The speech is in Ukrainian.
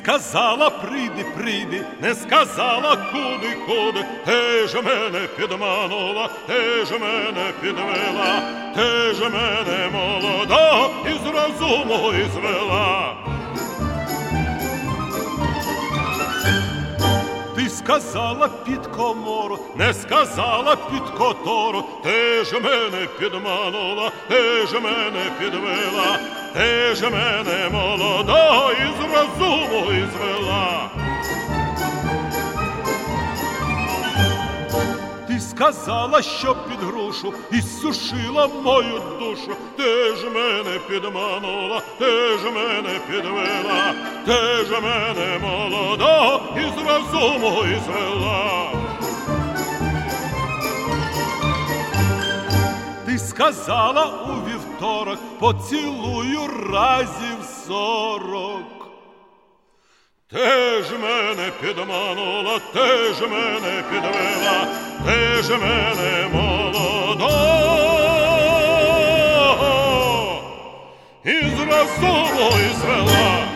сказала прийди, прийди, не сказала куди, куди. Ти ж мене підманула, ти ж мене підвела, ти ж мене молода із розуму ізвела. Ти сказала під комору, не сказала під котору. Ти ж мене підманула, ти ж мене підвела, ти ж мене молода із розуму ізвела. Ти сказала, що під грушу і сушила мою душу. Ти ж мене підманула, ти ж мене підвела, ти ж мене молода із розуму ізвела. Ти сказала у вівторок, поцілую разів 40. Ти ж мене підманула, ти ж мене підвела, ти ж мене молода із розуму ізвела.